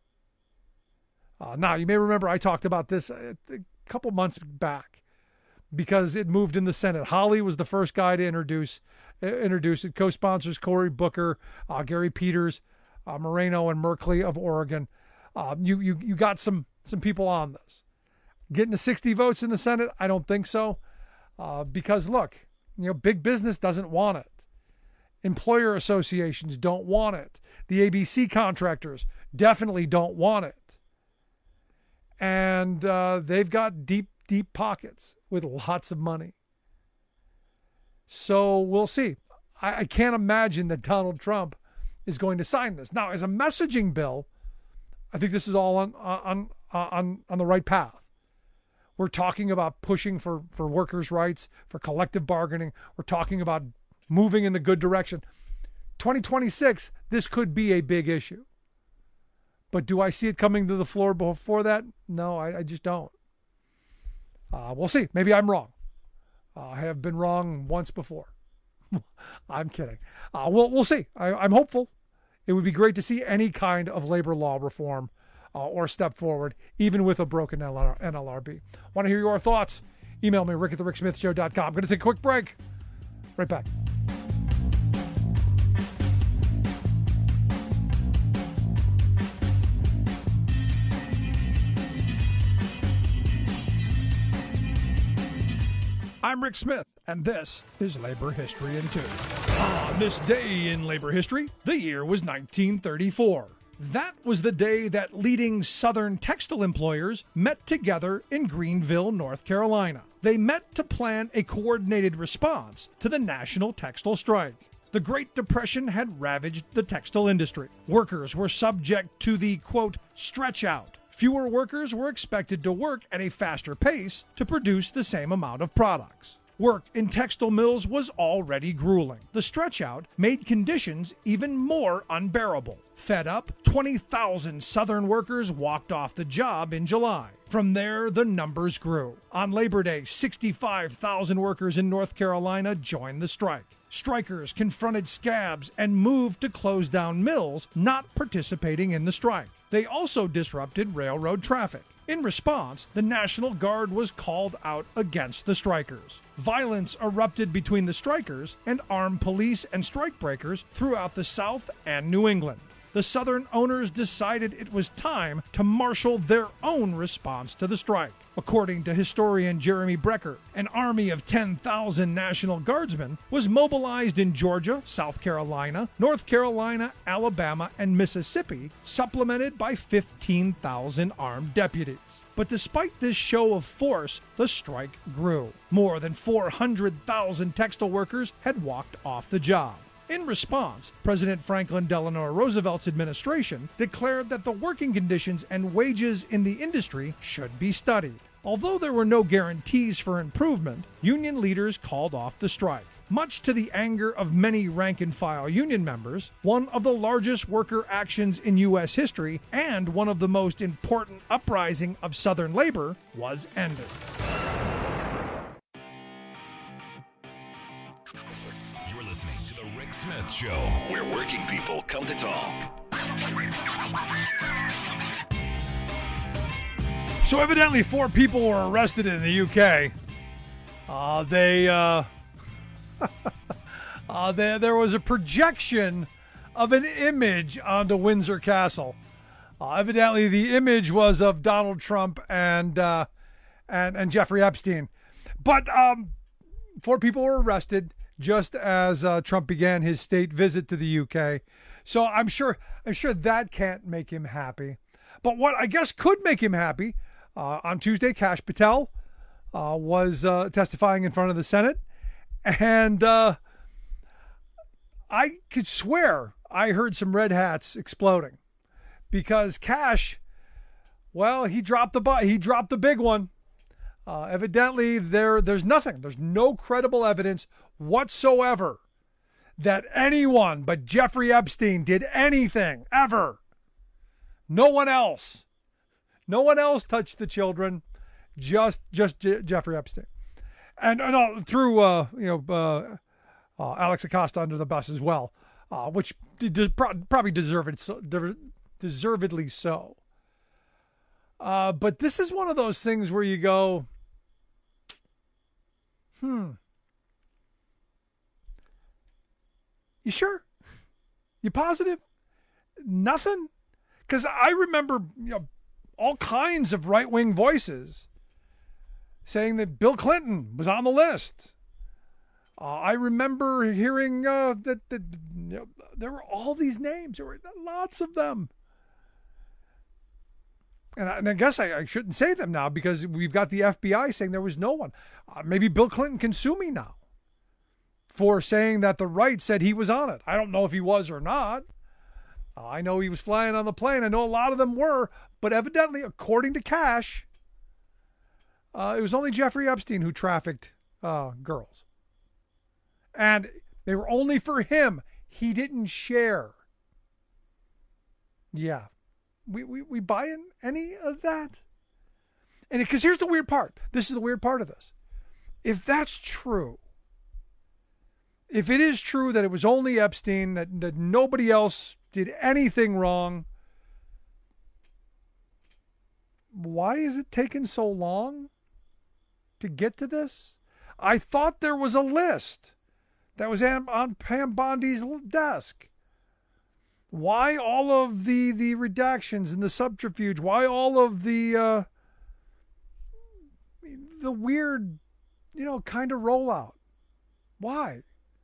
Now, you may remember I talked about this a couple months back because it moved in the Senate. Hawley was the first guy to introduce it. Co-sponsors Cory Booker, Gary Peters, Moreno, and Merkley of Oregon. You got some people on this. Getting to 60 votes in the Senate, I don't think so. Because look, big business doesn't want it. Employer associations don't want it. The ABC contractors definitely don't want it. And they've got deep pockets with lots of money. So we'll see. I can't imagine that Donald Trump is going to sign this. Now, as a messaging bill, I think this is all on the right path. We're talking about pushing for workers' rights, for collective bargaining. We're talking about moving in the good direction. 2026, this could be a big issue. But do I see it coming to the floor before that? No, I just don't. We'll see. Maybe I'm wrong. I have been wrong once before. I'm kidding. We'll see. I'm hopeful. It would be great to see any kind of labor law reform or step forward, even with a broken NLRB. Want to hear your thoughts? Email me, rick@thericksmithshow.com. I'm going to take a quick break. Right back. I'm Rick Smith, and this is Labor History in 2. On this day in labor history, the year was 1934. That was the day that leading Southern textile employers met together in Greenville, North Carolina. They met to plan a coordinated response to the national textile strike. The Great Depression had ravaged the textile industry. Workers were subject to the, quote, stretch out. Fewer workers were expected to work at a faster pace to produce the same amount of products. Work in textile mills was already grueling. The stretch out made conditions even more unbearable. Fed up, 20,000 Southern workers walked off the job in July. From there, the numbers grew. On Labor Day, 65,000 workers in North Carolina joined the strike. Strikers confronted scabs and moved to close down mills not participating in the strike. They also disrupted railroad traffic. In response, the National Guard was called out against the strikers. Violence erupted between the strikers and armed police and strikebreakers throughout the South and New England. The Southern owners decided it was time to marshal their own response to the strike. According to historian Jeremy Brecker, an army of 10,000 National Guardsmen was mobilized in Georgia, South Carolina, North Carolina, Alabama, and Mississippi, supplemented by 15,000 armed deputies. But despite this show of force, the strike grew. More than 400,000 textile workers had walked off the job. In response, President Franklin Delano Roosevelt's administration declared that the working conditions and wages in the industry should be studied. Although there were no guarantees for improvement, union leaders called off the strike. Much to the anger of many rank-and-file union members, one of the largest worker actions in U.S. history and one of the most important uprising of Southern labor was ended. You're listening to The Rick Smith Show, where working people come to talk. So evidently 4 people were arrested in the UK. There was a projection of an image onto Windsor Castle. Evidently, the image was of Donald Trump and Jeffrey Epstein. But 4 people were arrested just as Trump began his state visit to the UK. So I'm sure that can't make him happy. But what I guess could make him happy, on Tuesday, Kash Patel was testifying in front of the Senate. And I could swear I heard some red hats exploding because Kash, well, he dropped the big one. Evidently, there's nothing. There's no credible evidence whatsoever that anyone but Jeffrey Epstein did anything ever. No one else touched the children, just Jeffrey Epstein, and threw Alex Acosta under the bus as well, which probably deservedly so. But this is one of those things where you go, you sure? You positive? Nothing? Because I remember, all kinds of right-wing voices saying that Bill Clinton was on the list. I remember hearing that there were all these names. There were lots of them. And I guess I shouldn't say them now because we've got the FBI saying there was no one. Maybe Bill Clinton can sue me now for saying that the right said he was on it. I don't know if he was or not. I know he was flying on the plane. I know a lot of them were. But evidently, according to Kash, it was only Jeffrey Epstein who trafficked girls. And they were only for him. He didn't share. Yeah. We buying any of that? And because here's the weird part. This is the weird part of this. If that's true, if it is true that it was only Epstein, that nobody else did anything wrong, why is it taking so long to get to this? I thought there was a list that was on Pam Bondi's desk. Why all of the redactions and the subterfuge? Why all of the weird, kind of rollout? Why?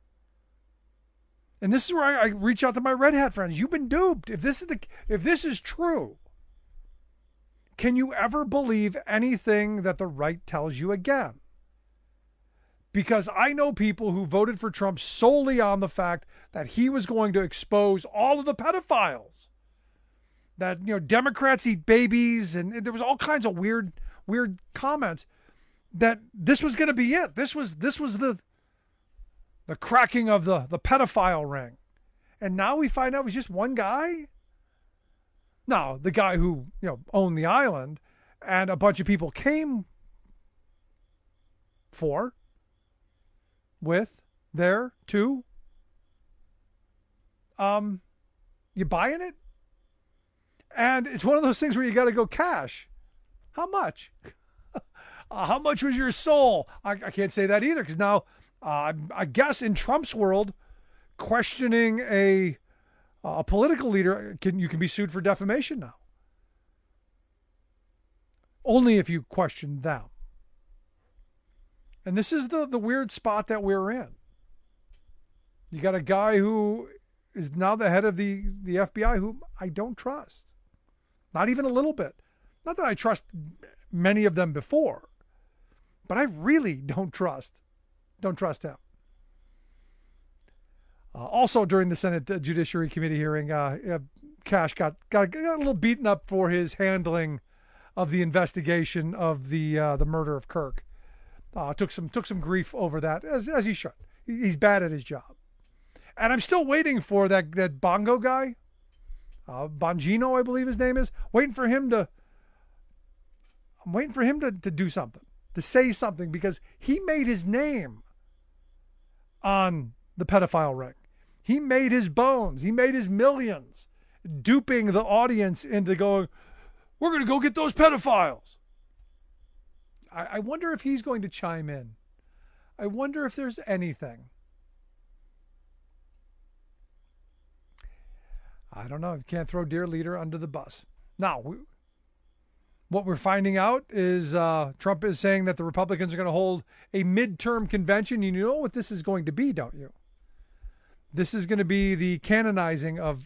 And this is where I reach out to my red hat friends. You've been duped. If this is true, can you ever believe anything that the right tells you again? Because I know people who voted for Trump solely on the fact that he was going to expose all of the pedophiles. That, Democrats eat babies, and there was all kinds of weird comments that this was going to be it. This was the cracking of the pedophile ring. And now we find out it was just one guy? No, the guy who, owned the island and a bunch of people came with there too. You buying it? And it's one of those things where you got to go, Kash. How much? How much was your soul? I can't say that either because now I guess in Trump's world, questioning a political leader you can be sued for defamation now. Only if you question them. And this is the weird spot that we're in. You got a guy who is now the head of the FBI who I don't trust. Not even a little bit. Not that I trust many of them before, but I really don't trust him. Also during the Senate Judiciary Committee hearing, Kash got a little beaten up for his handling of the investigation of the murder of Kirk. Took some grief over that, as he should. He's bad at his job. And I'm still waiting for that Bongo guy, Bongino, I believe his name is. I'm waiting for him to do something, to say something, because he made his name on the pedophile ring. He made his bones. He made his millions duping the audience into going, we're going to go get those pedophiles. I wonder if he's going to chime in. I wonder if there's anything. I don't know. You can't throw dear leader under the bus. Now, what we're finding out is Trump is saying that the Republicans are going to hold a midterm convention. You know what this is going to be, don't you? This is going to be the canonizing of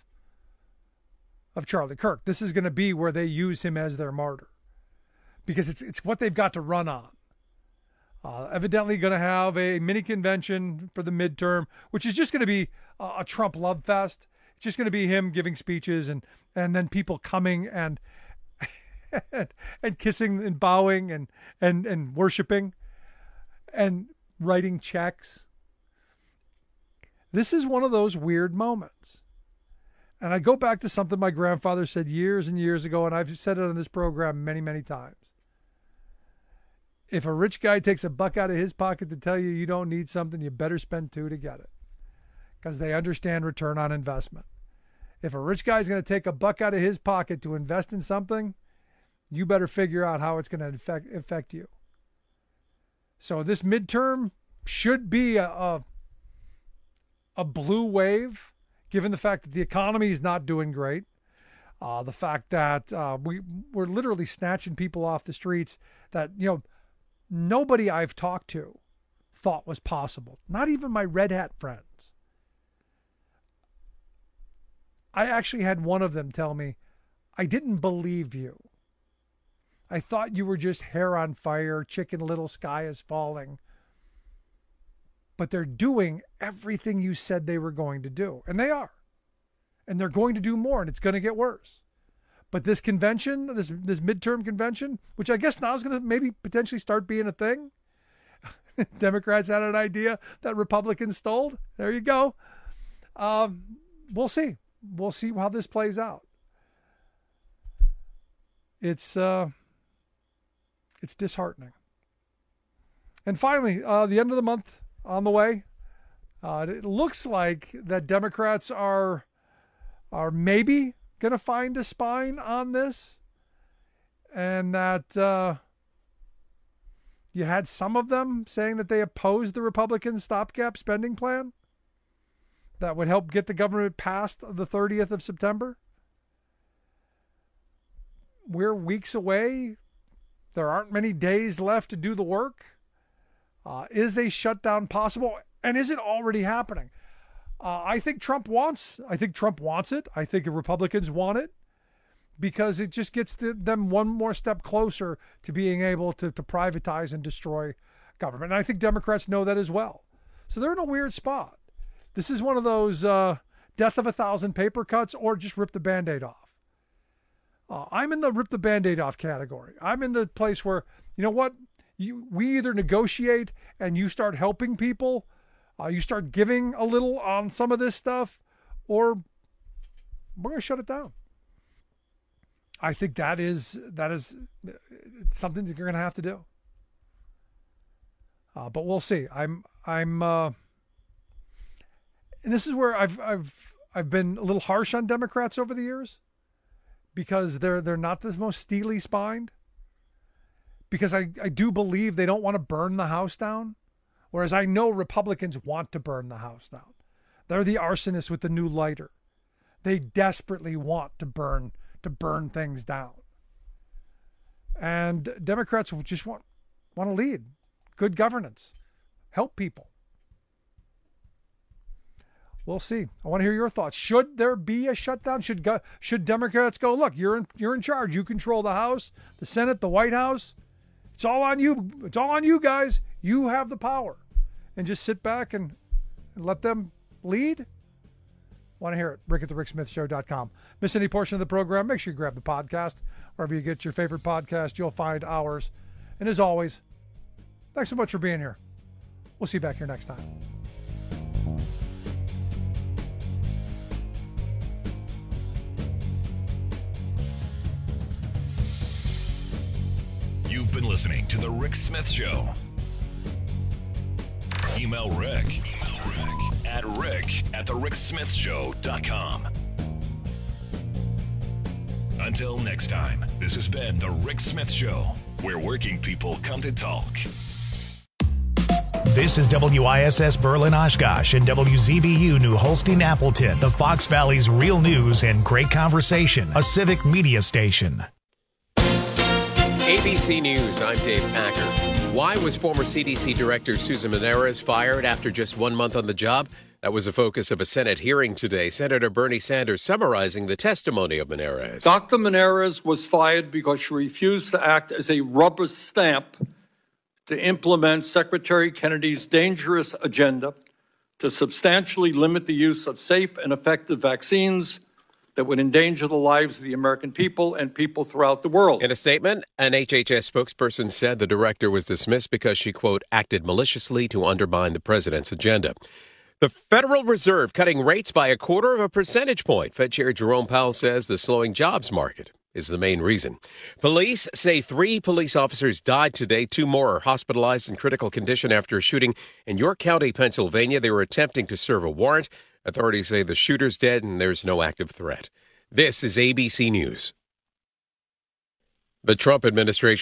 Charlie Kirk. This is going to be where they use him as their martyr, because it's what they've got to run on. Evidently going to have a mini convention for the midterm, which is just going to be a Trump love fest. It's just going to be him giving speeches and then people coming and kissing and bowing and worshiping and writing checks. This is one of those weird moments. And I go back to something my grandfather said years and years ago, and I've said it on this program many, many times. If a rich guy takes a buck out of his pocket to tell you you don't need something, you better spend two to get it, because they understand return on investment. If a rich guy is going to take a buck out of his pocket to invest in something, you better figure out how it's going to affect you. So this midterm should be a blue wave, given the fact that the economy is not doing great. The fact that we're literally snatching people off the streets that, nobody I've talked to thought was possible. Not even my red hat friends. I actually had one of them tell me, I didn't believe you. I thought you were just hair on fire, Chicken Little, sky is falling. But they're doing everything you said they were going to do. And they are. And they're going to do more, and it's going to get worse. But this convention, this midterm convention, which I guess now is going to maybe potentially start being a thing. Democrats had an idea that Republicans stole. There you go. We'll see. We'll see how this plays out. It's disheartening. And finally, the end of the month on the way. It looks like that Democrats are maybe going to find a spine on this, and that you had some of them saying that they opposed the Republican stopgap spending plan that would help get the government past the 30th of September. We're weeks away. There aren't many days left to do the work. Is a shutdown possible? And is it already happening? I think Trump wants it. I think the Republicans want it, because it just gets them one more step closer to being able to privatize and destroy government. And I think Democrats know that as well. So they're in a weird spot. This is one of those death of 1,000 paper cuts, or just rip the Band-Aid off. I'm in the rip the Band-Aid off category. I'm in the place where, you know what? We either negotiate and you start helping people, you start giving a little on some of this stuff, or we're going to shut it down. I think that is something that you're going to have to do. But we'll see. I'm and this is where I've been a little harsh on Democrats over the years, because they're not the most steely spined. Because I do believe they don't want to burn the house down, whereas I know Republicans want to burn the house down. They're the arsonists with the new lighter. They desperately want to burn things down. And Democrats just want to lead. Good governance. Help people. We'll see. I want to hear your thoughts. Should there be a shutdown? Should Democrats go, look, you're in charge. You control the House, the Senate, the White House. It's all on you. It's all on you guys. You have the power. And just sit back and let them lead? Want to hear it? Rick at thericksmithshow.com. Miss any portion of the program, make sure you grab the podcast. Wherever you get your favorite podcast, you'll find ours. And as always, thanks so much for being here. We'll see you back here next time. You've been listening to The Rick Smith Show. Email Rick at rick@thericksmithshow.com. Until next time, this has been The Rick Smith Show, where working people come to talk. This is WISS Berlin Oshkosh and WZBU New Holstein Appleton, the Fox Valley's real news and great conversation, a civic media station. ABC News, I'm Dave Packer. Why was former CDC Director Susan Menares fired after just 1 month on the job? That was the focus of a Senate hearing today. Senator Bernie Sanders summarizing the testimony of Menares. Dr. Menares was fired because she refused to act as a rubber stamp to implement Secretary Kennedy's dangerous agenda to substantially limit the use of safe and effective vaccines that would endanger the lives of the American people and people throughout the world. In a statement, an HHS spokesperson said the director was dismissed because she, quote, acted maliciously to undermine the president's agenda. The Federal Reserve cutting rates by 0.25 percentage point. Fed Chair Jerome Powell says the slowing jobs market is the main reason. Police say 3 police officers died today. 2 more are hospitalized in critical condition after a shooting in York County, Pennsylvania. They were attempting to serve a warrant. Authorities say the shooter's dead and there's no active threat. This is ABC News. The Trump administration